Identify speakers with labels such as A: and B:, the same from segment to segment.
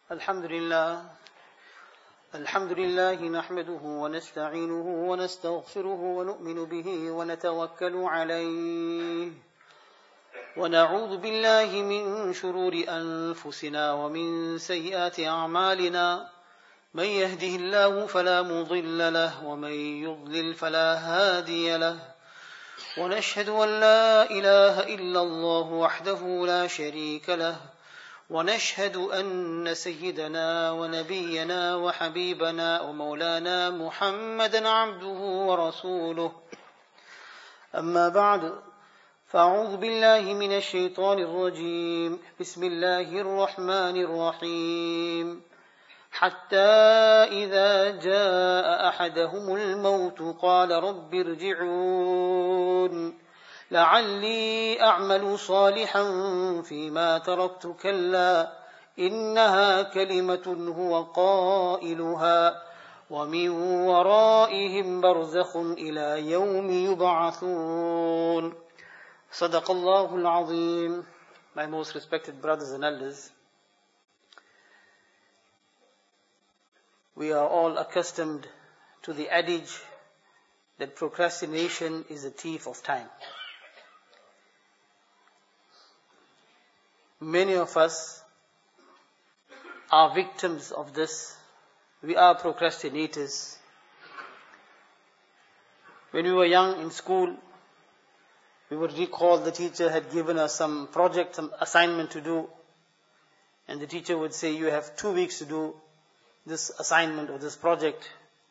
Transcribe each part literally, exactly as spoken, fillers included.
A: الحمد لله الحمد لله نحمده ونستعينه ونستغفره ونؤمن به ونتوكل عليه ونعوذ بالله من شرور أنفسنا ومن سيئات أعمالنا من يهده الله فلا مضل له ومن يضلل فلا هادي له ونشهد أن لا إله إلا الله وحده لا شريك له ونشهد أن سيدنا ونبينا وحبيبنا ومولانا محمدا عبده ورسوله أما بعد فأعوذ بالله من الشيطان الرجيم بسم الله الرحمن الرحيم حتى إذا جاء أحدهم الموت قال رب ارجعون لعلي أعمل صالحا فيما تركت كلا إنها كلمة هو قائلها ومن ورائهم برزخ إلى يوم يبعثون صدق الله العظيم. My most respected brothers and elders, we are all accustomed to the adage that procrastination is a thief of time. Many of us are victims of this. We are procrastinators. When we were young in school, we would recall the teacher had given us some project, some assignment to do, and the teacher would say, you have two weeks to do this assignment or this project.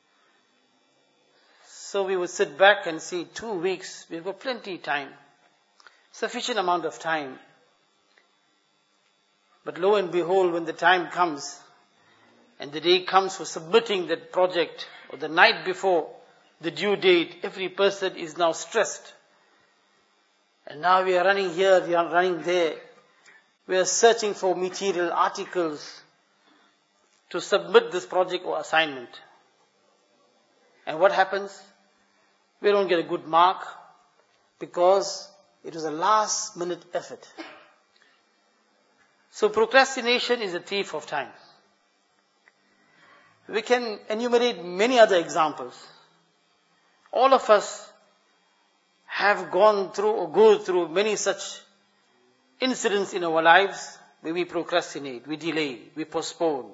A: So we would sit back and see two weeks, we've got plenty of time, sufficient amount of time. But lo and behold, when the time comes, and the day comes for submitting that project, or the night before the due date, every person is now stressed. And now we are running here, we are running there. We are searching for material articles to submit this project or assignment. And what happens? We don't get a good mark because it was a last minute effort. So procrastination is a thief of time. We can enumerate many other examples. All of us have gone through or go through many such incidents in our lives where we procrastinate, we delay, we postpone.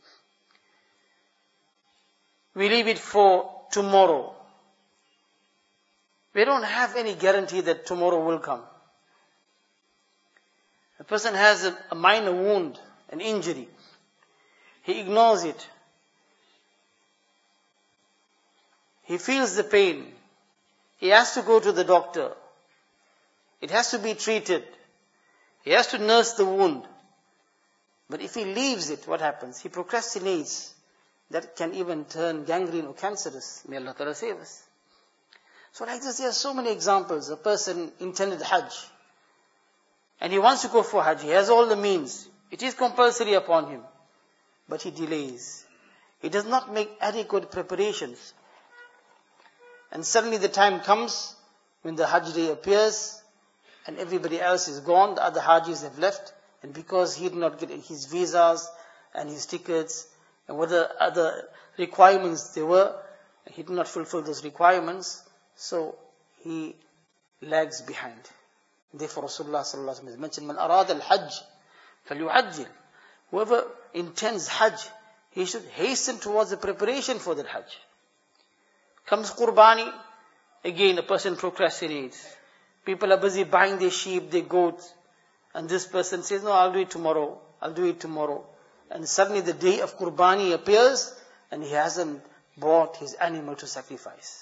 A: We leave it for tomorrow. We don't have any guarantee that tomorrow will come. A person has a, a minor wound, an injury. He ignores it. He feels the pain. He has to go to the doctor. It has to be treated. He has to nurse the wound. But if he leaves it, what happens? He procrastinates. That can even turn gangrene or cancerous. May Allah Ta'ala save us. So like this, there are so many examples. A person intended Hajj, and he wants to go for Hajj. He has all the means. It is compulsory upon him. But he delays. He does not make adequate preparations. And suddenly the time comes when the Hajj day appears and everybody else is gone. The other Hajjis have left. And because he did not get his visas and his tickets and whatever other requirements there were, he did not fulfill those requirements. So he lags behind. Therefore, Rasulullah sallallahu alaihi wasallam has mentioned, "Man arad al-Hajj, falyu'ajjil." Whoever intends Hajj, he should hasten towards the preparation for that Hajj. Comes Qurbani, again a person procrastinates. People are busy buying their sheep, their goats, and this person says, "No, I'll do it tomorrow. I'll do it tomorrow." And suddenly the day of Qurbani appears, and he hasn't bought his animal to sacrifice.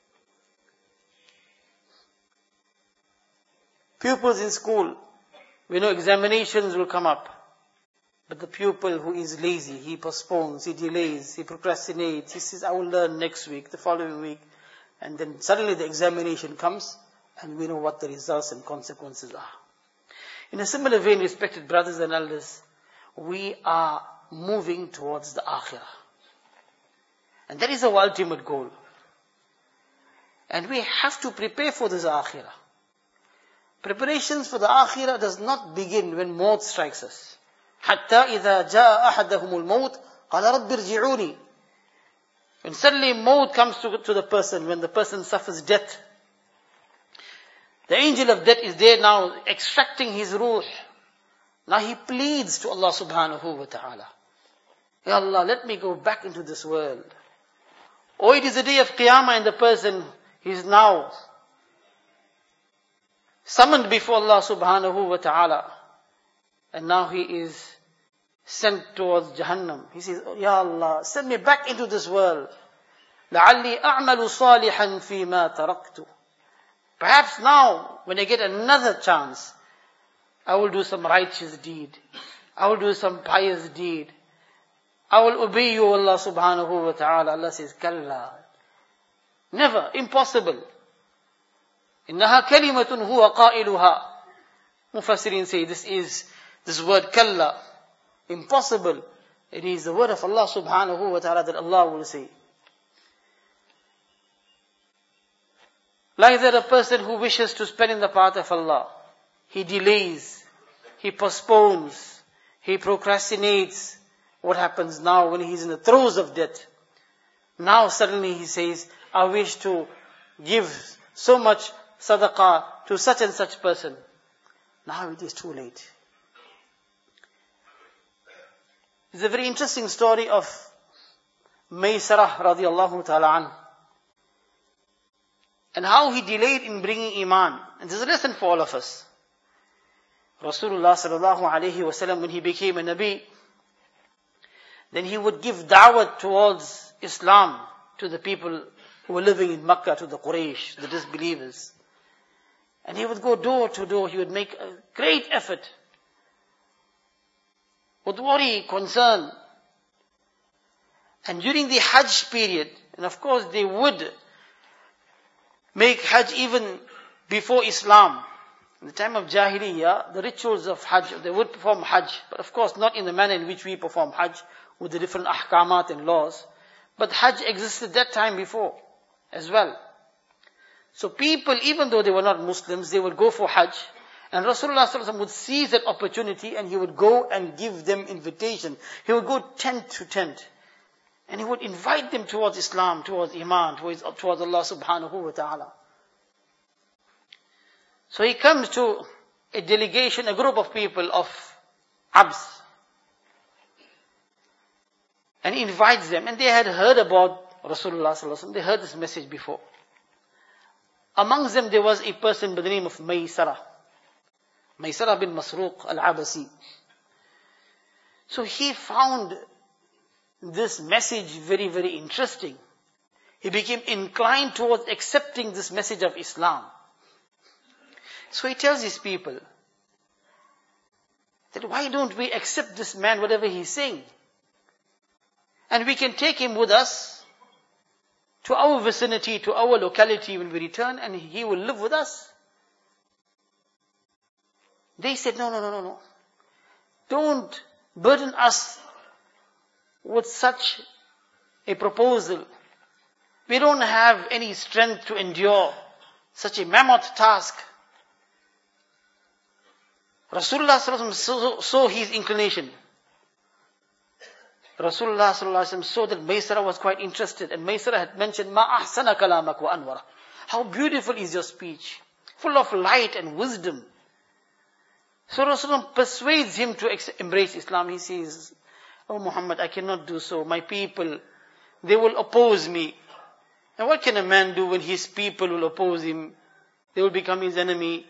A: Pupils in school, we know examinations will come up. But the pupil who is lazy, he postpones, he delays, he procrastinates, he says, I will learn next week, the following week. And then suddenly the examination comes, and we know what the results and consequences are. In a similar vein, respected brothers and elders, we are moving towards the Akhirah. And that is our ultimate goal. And we have to prepare for this Akhirah. Preparations for the Akhirah does not begin when maut strikes us. حَتَّى إِذَا جَاءَ أَحَدَهُمُ الْمَوْتِ قَالَ رَبِّ ارْجِعُونِ. When suddenly maut comes to, to the person, when the person suffers death, the angel of death is there now extracting his ruh. Now he pleads to Allah subhanahu wa ta'ala. Ya Allah, let me go back into this world. Oh, it is the day of Qiyamah and the person is now summoned before Allah subhanahu wa ta'ala. And now he is sent towards Jahannam. He says, oh, Ya Allah, send me back into this world. لَعَلِّي أَعْمَلُ صَالِحًا فِي مَا تَرَكْتُ. Perhaps now, when I get another chance, I will do some righteous deed. I will do some pious deed. I will obey you, Allah subhanahu wa ta'ala. Allah says, Kalla. Never, impossible. إِنَّهَا كَلِمَةٌ هُوَ قَائِلُهَا. Mufassirin say, this is, this word Kalla. Impossible. It is the word of Allah subhanahu wa ta'ala that Allah will say. Like that a person who wishes to spend in the path of Allah, he delays, he postpones, he procrastinates. What happens now when he's in the throes of death? Now suddenly he says, I wish to give so much sadaqah to such and such person. Now it is too late. It's a very interesting story of Maysarah radiallahu ta'ala anhu. And how he delayed in bringing Iman. And this is a lesson for all of us. Rasulullah sallallahu alayhi wa sallam, when he became a Nabi, then he would give da'wat towards Islam to the people who were living in Makkah, to the Quraysh, the disbelievers. And he would go door to door, he would make a great effort. With worry, concern. And during the Hajj period, and of course they would make Hajj even before Islam. In the time of Jahiliyyah, the rituals of Hajj, they would perform Hajj, but of course not in the manner in which we perform Hajj, with the different ahkamat and laws. But Hajj existed that time before as well. So people, even though they were not Muslims, they would go for Hajj. And Rasulullah sallallahu alaihi wasallam would seize that opportunity and he would go and give them invitation. He would go tent to tent. And he would invite them towards Islam, towards Iman, towards, towards Allah subhanahu wa ta'ala. So he comes to a delegation, a group of people of Abs. And he invites them. And they had heard about Rasulullah sallallahu alaihi wasallam. They heard this message before. Amongst them there was a person by the name of Maysarah. Maysarah bin Masruq al-Abasi. So he found this message very, very interesting. He became inclined towards accepting this message of Islam. So he tells his people that why don't we accept this man, whatever he's saying? And we can take him with us to our vicinity, to our locality when we return, and he will live with us. They said, no, no, no, no, no. Don't burden us with such a proposal. We don't have any strength to endure such a mammoth task. Rasulullah sallallahu alaihi wasallam saw, saw his inclination. Rasulullah sallallahu alaihi wasallam saw that Maysarah was quite interested, and Maysarah had mentioned, Ma ahsana kalamak wa anwara. How beautiful is your speech, full of light and wisdom. So Rasulullah persuades him to ex- embrace Islam. He says, Oh Muhammad, I cannot do so. My people, they will oppose me. And what can a man do when his people will oppose him? They will become his enemy.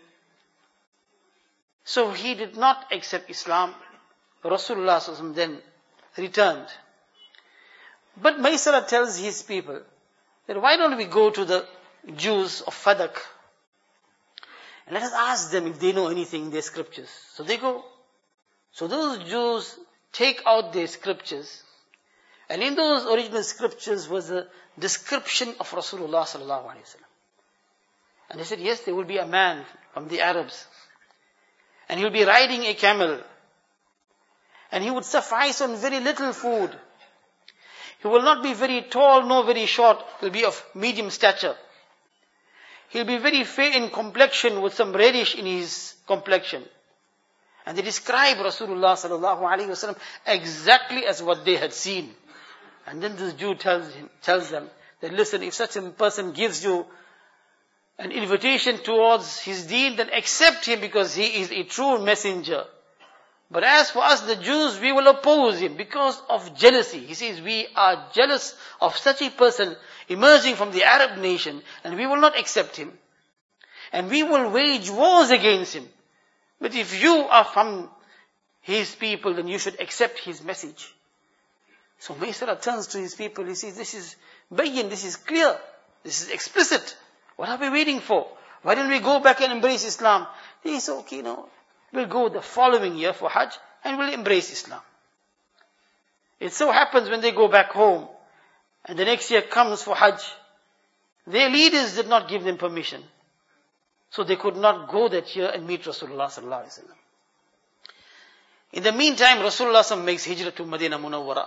A: So he did not accept Islam. Rasulullah sallallahu alaihi wasallam then returned. But Maysarah tells his people that why don't we go to the Jews of Fadak and let us ask them if they know anything in their scriptures. So they go. So those Jews take out their scriptures, and in those original scriptures was a description of Rasulullah sallallahu alaihi wasallam. And they said, yes, there will be a man from the Arabs, and he will be riding a camel, and he would suffice on very little food. He will not be very tall nor very short. He will be of medium stature. He will be very fair in complexion with some reddish in his complexion. And they describe Rasulullah sallallahu alaihi wasallam exactly as what they had seen. And then this Jew tells him, tells them that listen, if such a person gives you an invitation towards his deen, then accept him because he is a true messenger. But as for us, the Jews, we will oppose him because of jealousy. He says, we are jealous of such a person emerging from the Arab nation, and we will not accept him. And we will wage wars against him. But if you are from his people, then you should accept his message. So Maysara turns to his people, he says, this is bayyin, this is clear, this is explicit. What are we waiting for? Why don't we go back and embrace Islam? He says, okay, no, we'll go the following year for Hajj and we'll embrace Islam. It so happens when they go back home and the next year comes for Hajj, their leaders did not give them permission. So they could not go that year and meet Rasulullah sallallahu alaihi wasallam. In the meantime, Rasulullah sallallahu alaihi wasallam makes hijrah to Medina Munawwara.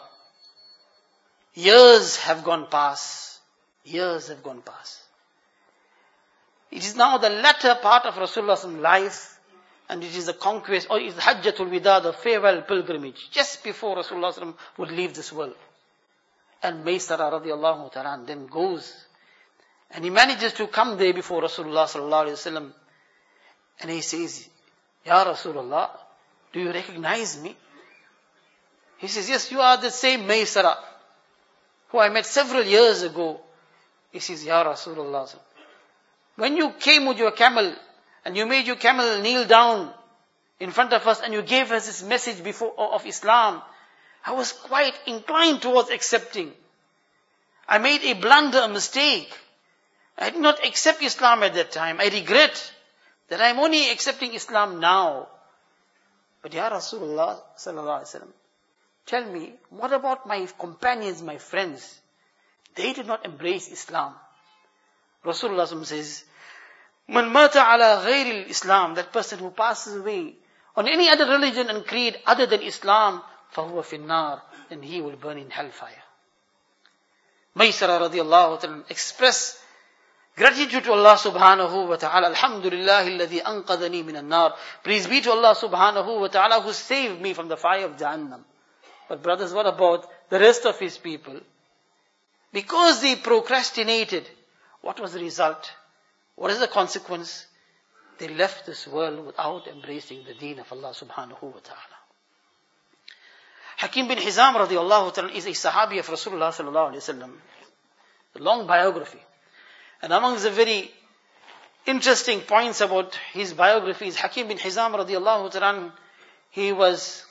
A: Years have gone past. Years have gone past. It is now the latter part of Rasulullah sallallahu alaihi wasallam's life, and it is the conquest, or it is the Hajjatul Wida, the farewell pilgrimage, just before Rasulullah sallallahu alaihi wasallam would leave this world. And Maysara radiallahu ta'ala then goes, and he manages to come there before Rasulullah sallallahu alaihi wasallam, and he says, Ya Rasulullah, do you recognize me? He says, yes, you are the same Maysara who I met several years ago. He says, Ya Rasulullah, when you came with your camel and you made your camel kneel down in front of us and you gave us this message before of Islam, I was quite inclined towards accepting. I made a blunder, a mistake. I did not accept Islam at that time. I regret that I am only accepting Islam now. But Ya Rasulullah sallallahu alaihi wasallam, tell me, what about my companions, my friends? They did not embrace Islam. Rasulullah sallallahu alaihi wasallam says, Man mata ala ghayri Islam, that person who passes away on any other religion and creed other than Islam, fahuwa finnar, then he will burn in hellfire. Maysara radiallahu ta'ala express gratitude to Allah subhanahu wa ta'ala. Alhamdulillahi alladhi anqadhani min an-nar. Praise be to Allah subhanahu wa ta'ala who saved me from the fire of Jahannam. But brothers, what about the rest of his people? Because they procrastinated, what was the result? What is the consequence? They left this world without embracing the deen of Allah subhanahu wa ta'ala. Hakim bin Hizam radiallahu ta'ala is a sahabi of Rasulullah sallallahu alayhi wa sallam. A long biography. And amongst the very interesting points about his biography is Hakim bin Hizam radiallahu ta'ala, he was,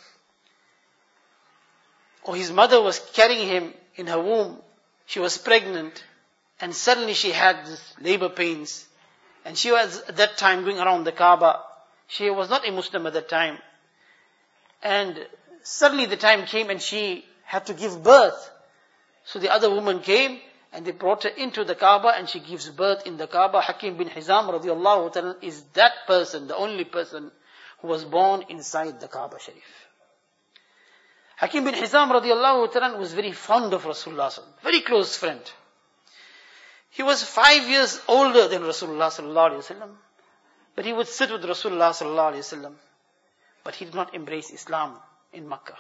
A: or his mother was carrying him in her womb. She was pregnant and suddenly she had this labor pains. And she was at that time going around the Kaaba. She was not a Muslim at that time. And suddenly the time came and she had to give birth. So the other woman came and they brought her into the Kaaba and she gives birth in the Kaaba. Hakim bin Hizam radiallahu ta'ala is that person, the only person who was born inside the Kaaba Sharif. Hakim bin Hizam radiallahu ta'ala was very fond of Rasulullah, very close friend. He was five years older than Rasulullah sallallahu alaihi wasallam, but he would sit with Rasulullah sallallahu alaihi wasallam, but he did not embrace Islam in Makkah.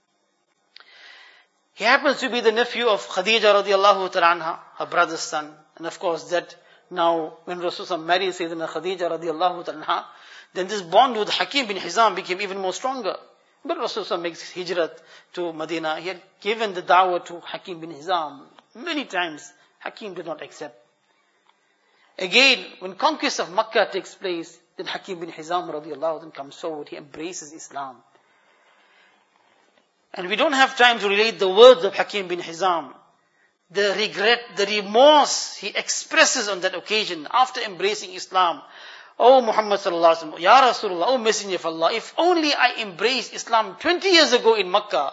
A: He happens to be the nephew of Khadija radiallahu ta'ala anha, her brother's son, and of course that now when Rasulullah married Sayyidina Khadija radiallahu ta'ala anha, then this bond with Hakim bin Hizam became even more stronger. But Rasulullah makes hijrat to Medina. He had given the da'wah to Hakim bin Hizam many times. Hakim did not accept. Again, when conquest of Makkah takes place, then Hakim bin Hizam radiallahu anhu comes forward. He embraces Islam. And we don't have time to relate the words of Hakim bin Hizam. The regret, the remorse he expresses on that occasion after embracing Islam. Oh Muhammad sallallahu alaihi wasallam, Ya Rasulullah, oh Messenger of Allah, if only I embraced Islam twenty years ago in Makkah,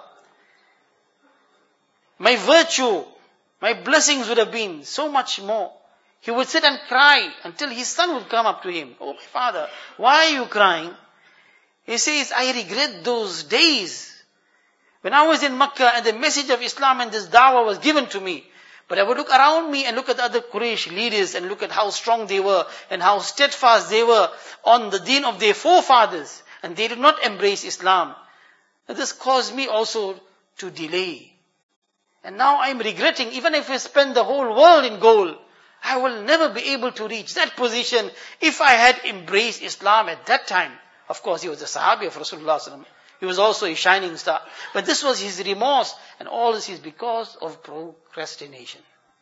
A: my virtue, my blessings would have been so much more. He would sit and cry until his son would come up to him. Oh my father, why are you crying? He says, I regret those days when I was in Makkah and the message of Islam and this da'wah was given to me. But I would look around me and look at the other Quraysh leaders and look at how strong they were and how steadfast they were on the deen of their forefathers. and they did not embrace Islam. This caused me also to delay. And now I'm regretting, even if I spend the whole world in gold, I will never be able to reach that position if I had embraced Islam at that time. Of course, he was a Sahabi of Rasulullah sallallahu alaihi wasallam. He was also a shining star. But this was his remorse, and all this is because of procrastination.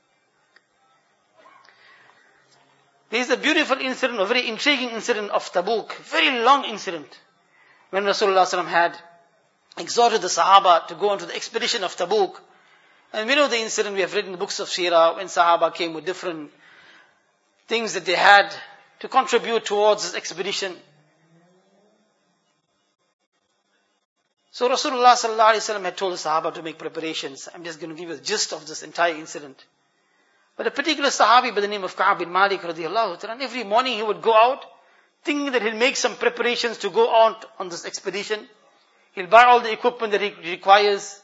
A: There is a beautiful incident, a very intriguing incident of Tabuk, very long incident, when Rasulullah sallallahu alaihi wasallam had exhorted the Sahaba to go on to the expedition of Tabuk. And we know the incident, we have read in the books of Sirah, when Sahaba came with different things that they had to contribute towards this expedition. So Rasulullah sallallahu alaihi wasallam had told the Sahaba to make preparations. I'm just going to give you the gist of this entire incident. But a particular Sahabi by the name of Ka'b bin Malik radiallahu ta'ala, every morning he would go out, thinking that he'll make some preparations to go out on this expedition. He'll buy all the equipment that he requires.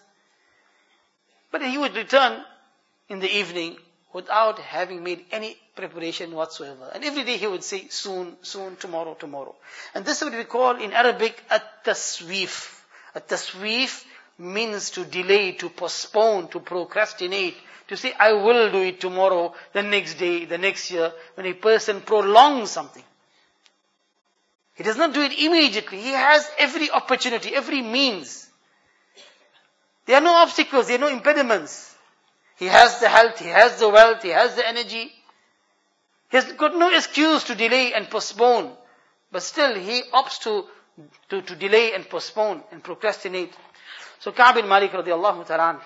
A: But he would return in the evening without having made any preparation whatsoever. And every day he would say, soon, soon, tomorrow, tomorrow. And this is what we call in Arabic, at-tasweef. At-tasweef means to delay, to postpone, to procrastinate, to say, I will do it tomorrow, the next day, the next year, when a person prolongs something. He does not do it immediately. He has every opportunity, every means. There are no obstacles, there are no impediments. He has the health, he has the wealth, he has the energy. He has got no excuse to delay and postpone. But still, he opts to, to, to delay and postpone and procrastinate. So Ka'b bin Malik radiallahu ta'ala,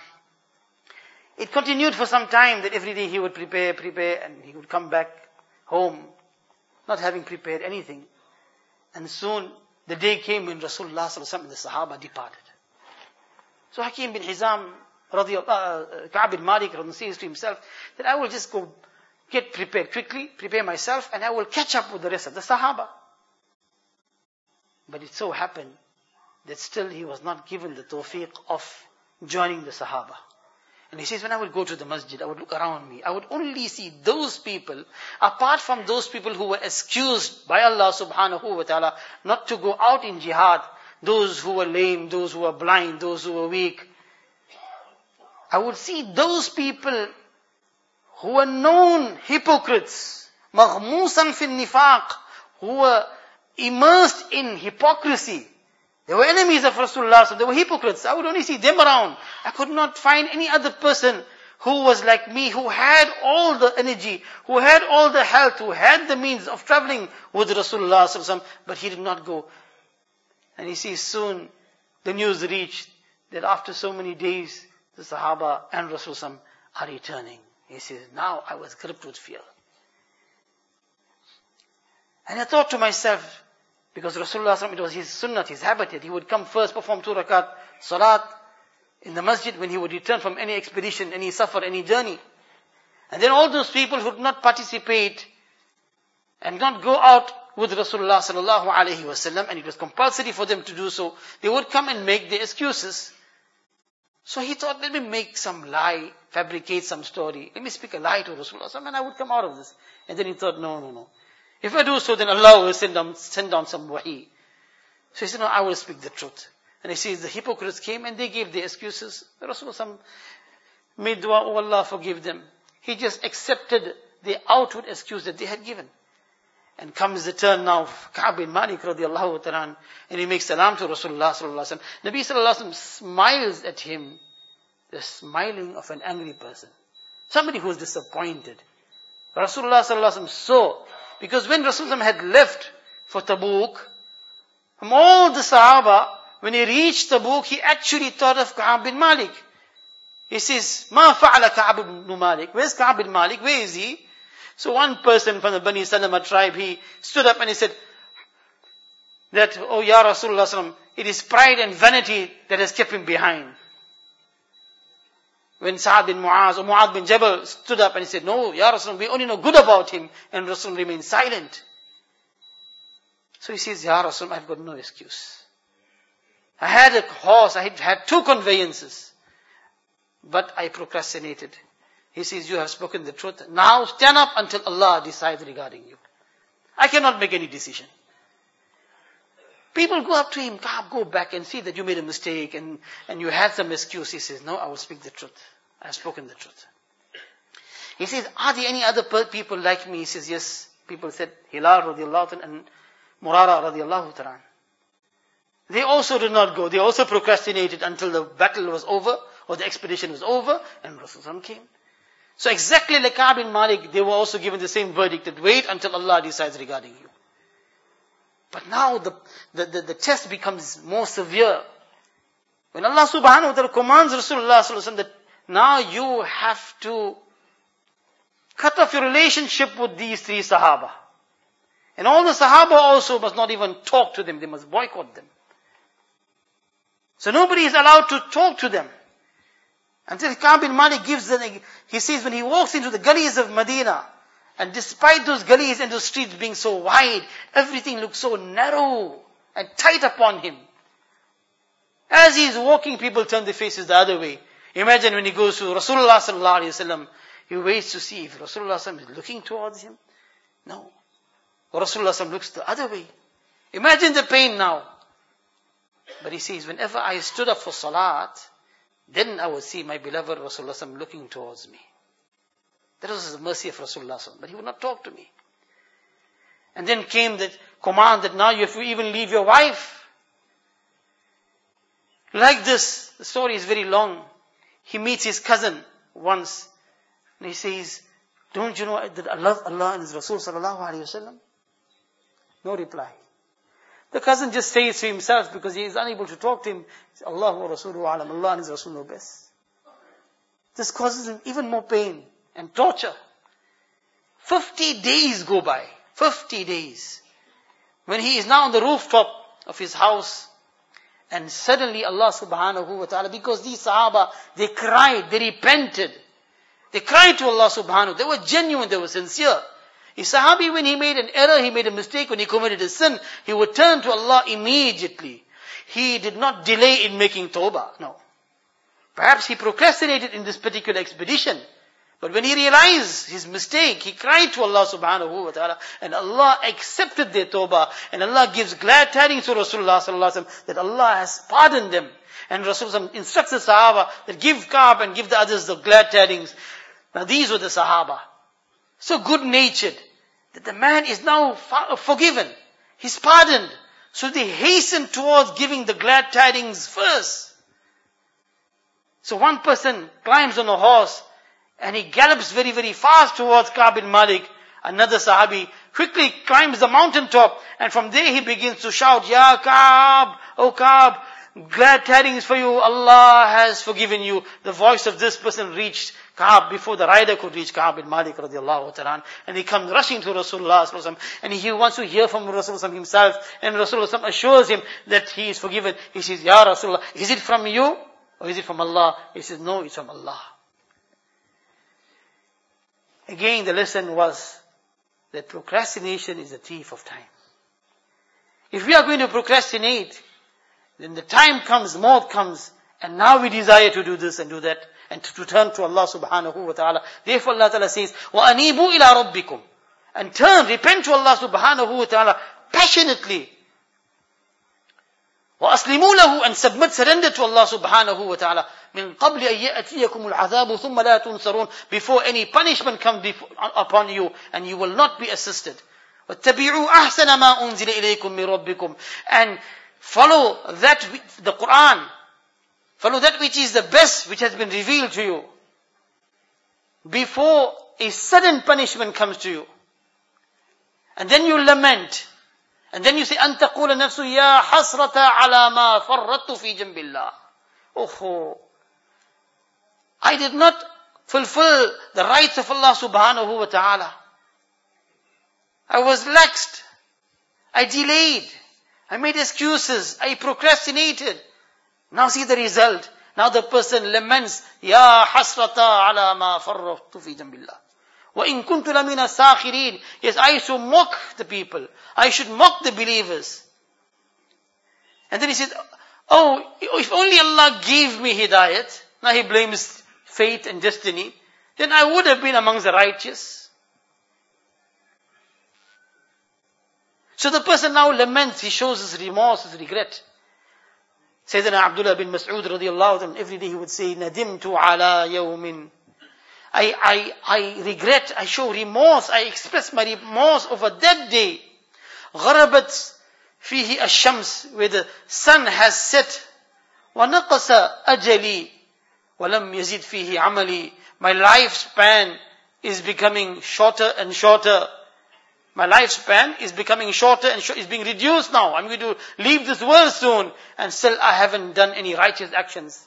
A: it continued for some time that every day he would prepare, prepare, and he would come back home, not having prepared anything. And soon, the day came when Rasulullah sallallahu alaihi wasallam and the Sahaba departed. So Hakim bin Hizam, uh, Ka'b bin Malik, says to himself, that I will just go get prepared quickly, prepare myself, and I will catch up with the rest of the Sahaba. But it so happened that still he was not given the tawfiq of joining the Sahaba. And he says, when I would go to the masjid, I would look around me. I would only see those people, apart from those people who were excused by Allah subhanahu wa ta'ala not to go out in jihad, those who were lame, those who were blind, those who were weak. I would see those people who were known hypocrites, maghmusan fin nifaq, who were immersed in hypocrisy. They were enemies of Rasulullah, so they were hypocrites. I would only see them around. I could not find any other person who was like me, who had all the energy, who had all the health, who had the means of traveling with Rasulullah, but he did not go. And he sees soon the news reached that after so many days, the Sahaba and Rasulullah are returning. He says, now I was gripped with fear. And I thought to myself, because Rasulullah, it was his sunnah, his habit, he would come first, perform two rakat salat in the masjid when he would return from any expedition, any safar, any journey. And then all those people who did not participate and not go out with Rasulullah sallallahu alaihi wasallam, and it was compulsory for them to do so, they would come and make their excuses. So he thought, let me make some lie, fabricate some story, let me speak a lie to Rasulullah, and I would come out of this. And then he thought, no, no, no. If I do so, then Allah will send down, send down some wahi. So he said, no, I will speak the truth. And he says, the hypocrites came and they gave their excuses. Rasulullah made dua, oh Allah, forgive them. He just accepted the outward excuse that they had given. And comes the turn now of Ka'b bin Malik radiallahu ta'ala, and he makes salam to Rasulullah sallallahu alaihi wasallam. Nabi sallallahu alaihi wasallam smiles at him, the smiling of an angry person. Somebody who is disappointed. Rasulullah sallallahu alaihi wasallam saw, because when Rasulullah had left for Tabuk, from all the Sahaba, when he reached Tabuk, he actually thought of Ka'b bin Malik. He says, Ma fa'ala Ka'b bin Malik? Where's Ka'b bin Malik? Where is he? So one person from the Bani Salama tribe, he stood up and he said that, oh Ya Rasulullah, it is pride and vanity that has kept him behind. When Sa'ad bin Mu'az or Mu'adh bin Jabal stood up and he said, no, Ya Rasulullah, we only know good about him, and Rasulullah remained silent. So he says, Ya Rasulullah, I've got no excuse. I had a horse, I had, had two conveyances, but I procrastinated. He says, you have spoken the truth. Now stand up until Allah decides regarding you. I cannot make any decision. People go up to him, Ka'b, go back and see that you made a mistake and, and you had some excuse. He says, no, I will speak the truth. I have spoken the truth. He says, are there any other people like me? He says, yes. People said, Hilal radiallahu anhu and Murara radiallahu ta'ala. They also did not go. They also procrastinated until the battle was over or the expedition was over and Rasulullah came. So exactly like Ka'b bin Malik, they were also given the same verdict that wait until Allah decides regarding you. But now the, the, the, the test becomes more severe. When Allah subhanahu wa ta'ala commands Rasulullah sallallahu alaihi wasallam that now you have to cut off your relationship with these three Sahaba. And all the Sahaba also must not even talk to them. They must boycott them. So nobody is allowed to talk to them. Until Ka'b bin Malik gives them, he says when he walks into the gullies of Medina, and despite those gullies and those streets being so wide, everything looks so narrow and tight upon him. As he is walking, people turn their faces the other way. Imagine when he goes to Rasulullah sallallahu alaihi wasallam, he waits to see if Rasulullah sallallahu alaihi wasallam is looking towards him. No. Or Rasulullah sallallahu alaihi wasallam looks the other way. Imagine the pain now. But he says, whenever I stood up for salat, then I would see my beloved Rasulullah sallallahu alaihi wasallam looking towards me. That was the mercy of Rasulullah sallallahu alaihi wasallam. But he would not talk to me. And then came the command that now you have to even leave your wife. Like this, the story is very long. He meets his cousin once. And he says, don't you know that I love Allah and His Rasul sallallahu alaihi wasallam? No reply. The cousin just says to himself because he is unable to talk to him, Allah wa Rasuluhu alam, Allah and His Rasul know best. This causes him even more pain and torture. Fifty days go by. Fifty days. When he is now on the rooftop of his house, and suddenly Allah subhanahu wa ta'ala, because these Sahaba, they cried, they repented. They cried to Allah subhanahu. They were genuine, they were sincere. A Sahabi, when he made an error, he made a mistake, when he committed a sin, he would turn to Allah immediately. He did not delay in making tawbah. No. Perhaps he procrastinated in this particular expedition. But when he realized his mistake, he cried to Allah subhanahu wa ta'ala, and Allah accepted their tawbah, and Allah gives glad tidings to Rasulullah sallallahu alaihi wasallam that Allah has pardoned them. And Rasulullah instructs the Sahaba that give Ka'b and give the others the glad tidings. Now these were the Sahaba. So good-natured, that the man is now forgiven. He's pardoned. So they hasten towards giving the glad tidings first. So one person climbs on a horse, and he gallops very, very fast towards Ka'b bin Malik. Another Sahabi quickly climbs the mountaintop, and from there he begins to shout, Ya Ka'b, O Ka'b, glad tidings for you, Allah has forgiven you. The voice of this person reached Ka'b before the rider could reach Ka'b bin Malik radiallahu ta'ala. And he comes rushing to Rasulullah sallallahu alaihi wasallam, and he wants to hear from Rasulullah himself, and Rasulullah assures him that he is forgiven. He says, Ya Rasulullah, is it from you or is it from Allah? He says, no, it's from Allah. Again, the lesson was that procrastination is the thief of time. If we are going to procrastinate, then the time comes, maut comes, and now we desire to do this and do that, and to, to turn to Allah subhanahu wa ta'ala. Therefore Allah ta'ala says, وَأَنِيبُوا إِلَىٰ رَبِّكُمْ. And turn, repent to Allah subhanahu wa ta'ala passionately. وَأَسْلِمُوا لَهُ. And submit, surrender to Allah subhanahu wa ta'ala. مِنْ قَبْلِ أَن يَأْتِيَكُمُ الْعَذَابُ ثُمَّ لَا تُنْصَرُونَ. Before any punishment comes upon you, and you will not be assisted. وَاتَّبِعُوا أَحْسَنَ مَا أُنزِلَ إِلَيْكُم مِّن رَبِّكُمْ. And follow that, the Quran. Follow that which is the best, which has been revealed to you. Before a sudden punishment comes to you. And then you lament. And then you say, أَن تَقُولَ نَفْسُ يَا حَسْرَةَ عَلَى مَا فَرَّطْتُ فِي جَنْبِ اللَّهِ. Oh, I did not fulfill the rights of Allah subhanahu wa ta'ala. I was laxed. I delayed. I made excuses. I procrastinated. Now see the result. Now the person laments, Ya hasrata ala ma farraftu fi jambillah. Wa in kuntu lamina sakhirin. Yes, I should mock the people. I should mock the believers. And then he said, oh, if only Allah gave me hidayat. Now he blames fate and destiny. Then I would have been amongst the righteous. So the person now laments, he shows his remorse, his regret. Sayyidina Abdullah bin Mas'ud radiallahu anhu, every day he would say, Nadimtu ala yawmin. I, I, I regret, I show remorse, I express my remorse over that day. غربت فيه الشمس, where the sun has set. ونقص أجلي ولم يزد فيه عملي. My lifespan is becoming shorter and shorter. My lifespan is becoming shorter and shorter, is being reduced now. I'm going to leave this world soon, and still I haven't done any righteous actions.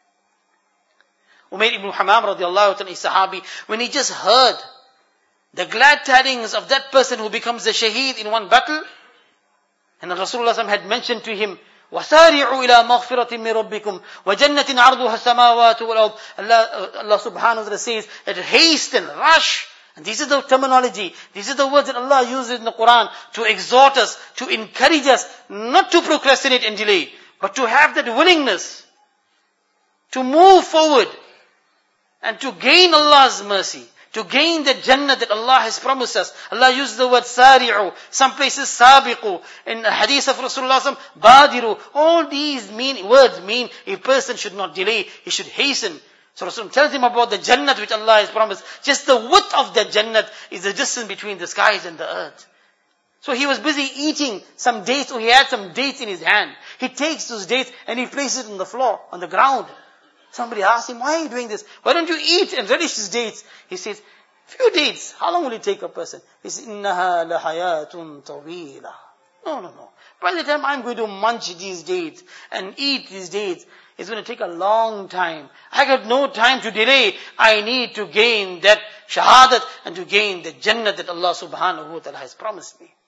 A: Umayr ibn Hamam radiallahu ta'ala, sahabi, when he just heard the glad tidings of that person who becomes a shaheed in one battle, and Rasulullah had mentioned to him, وَسَارِعُوا إِلَى مَغْفِرَةٍ مِّن رَبِّكُمْ وَجَنَّةٍ عَرْضُهَا السَّمَاوَاتُ وَالْأَرْضُ. Allah, Allah subhanahu wa ta'ala says that hasten, rush. And this is the terminology, these are the words that Allah uses in the Quran to exhort us, to encourage us, not to procrastinate and delay, but to have that willingness to move forward and to gain Allah's mercy, to gain the Jannah that Allah has promised us. Allah uses the word sari'u, some places sabiqu, in the hadith of Rasulullah, badiru. All these mean, words mean a person should not delay, he should hasten. So Rasulullah tells him about the Jannat which Allah has promised. Just the width of the Jannat is the distance between the skies and the earth. So he was busy eating some dates, or he had some dates in his hand. He takes those dates and he places it on the floor, on the ground. Somebody asked him, why are you doing this? Why don't you eat and relish these dates? He says, few dates. How long will it take a person? He says, إِنَّهَا لَحَيَاتٌ طَوِيلَةٌ. No, no, no. By the time I'm going to munch these dates and eat these dates, it's going to take a long time. I got no time to delay. I need to gain that shahadat and to gain the Jannah that Allah subhanahu wa ta'ala has promised me.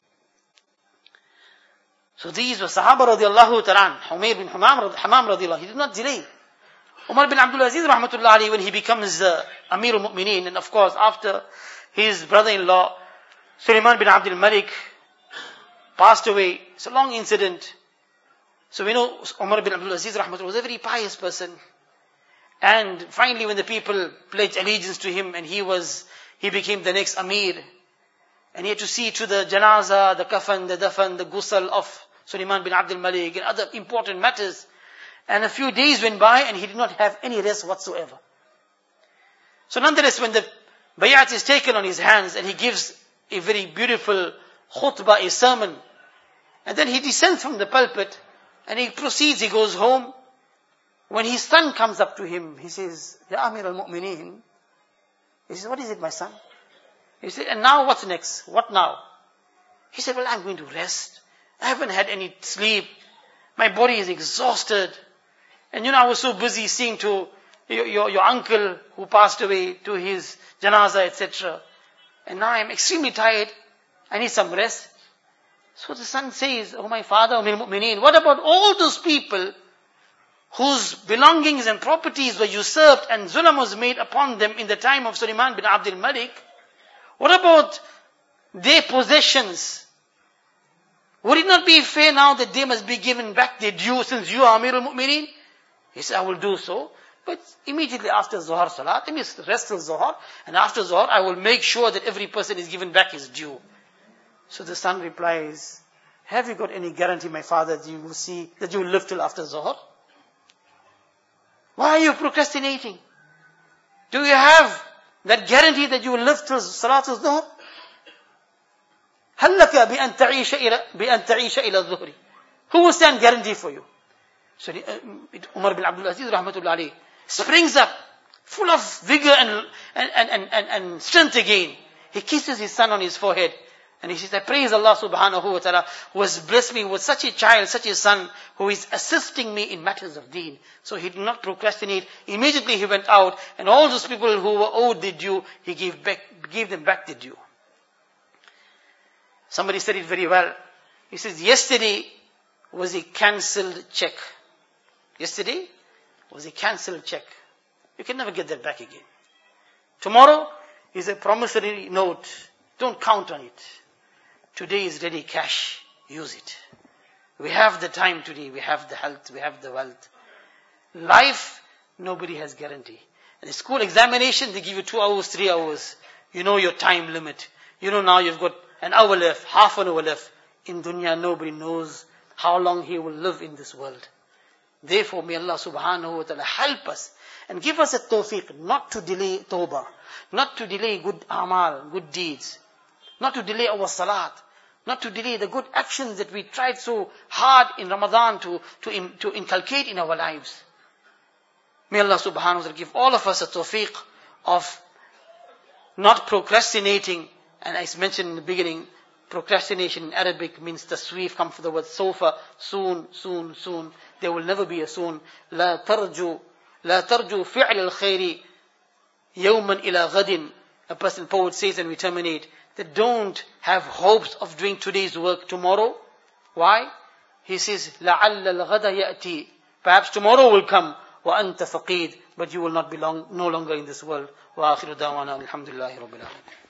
A: So these were Sahaba radiallahu ta'ala. Umayr bin Hamam, Hamam radiallahu, he did not delay. Umar bin Abdul Aziz rahmatullah alayhi, when he becomes uh, Amir al-Mu'mineen, and of course after his brother-in-law Sulaiman bin Abdul Malik passed away, it's a long incident. So we know Umar bin Abdul Aziz rahmatullah was a very pious person. And finally when the people pledged allegiance to him and he was, he became the next Amir. And he had to see to the janaza, the kafan, the dafan, the ghusl of Sulaiman bin Abdul Malik and other important matters. And a few days went by and he did not have any rest whatsoever. So nonetheless, when the bayat is taken on his hands and he gives a very beautiful khutbah, a sermon, and then he descends from the pulpit and he proceeds, he goes home. When his son comes up to him, he says, Ya Amir al-Mu'mineen. He says, what is it, my son? He said, and now what's next? What now? He said, well, I'm going to rest. I haven't had any sleep. My body is exhausted. And you know, I was so busy seeing to your, your, your uncle who passed away, to his janaza, et cetera. And now I'm extremely tired. I need some rest. So the son says, oh my father, Amir al-Mu'mineen, what about all those people whose belongings and properties were usurped and zulm was made upon them in the time of Sulaiman bin Abdul Malik? What about their possessions? Would it not be fair now that they must be given back their due since you are Amir al-Mu'mineen? He said, I will do so. But immediately after Zohar Salat, let me rest till Zohar, and after Zohar I will make sure that every person is given back his due. So the son replies, have you got any guarantee, my father, that you will see, that you will live till after Zohar? Why are you procrastinating? Do you have that guarantee that you will live till Salat al-Zuhr? هَلْ لَكَ بِأَن تَعِيشَ إِلَى بِأَن تَعِيشَ إِلَى الظُّهْرِ. Who will stand guarantee for you? So Umar bin Abdul Aziz rahmatullah alayhi springs up, full of vigor and, and, and, and, and strength again. He kisses his son on his forehead. And he says, I praise Allah subhanahu wa ta'ala who has blessed me with such a child, such a son, who is assisting me in matters of deen. So he did not procrastinate. Immediately he went out, and all those people who were owed the due, he gave back, gave them back the due. Somebody said it very well. He says, yesterday was a cancelled check. Yesterday was a cancelled check. You can never get that back again. Tomorrow is a promissory note. Don't count on it. Today is ready cash. Use it. We have the time today. We have the health. We have the wealth. Life, nobody has guarantee. And the school examination, they give you two hours, three hours. You know your time limit. You know now you've got an hour left, half an hour left. in dunya, nobody knows how long he will live in this world. Therefore, may Allah subhanahu wa ta'ala help us and give us a tawfiq not to delay tawbah, not to delay good amal, good deeds, not to delay our salat, not to delay the good actions that we tried so hard in Ramadan to, to, to inculcate in our lives. May Allah subhanahu wa ta'ala give all of us a tawfiq of not procrastinating. And as mentioned in the beginning, procrastination in Arabic means tasweef, come from the word sofa, soon, soon, soon. There will never be a soon. لا ترجو لا ترجو فعل الخير يوما إلى غد. A person, poet says, and we terminate, that don't have hopes of doing today's work tomorrow. Why? He says, لعل الغد يأتي. Perhaps tomorrow will come. وأنت فقيد. But you will not be long, no longer in this world. وآخر دعوانا الحمد لله رب العالمين.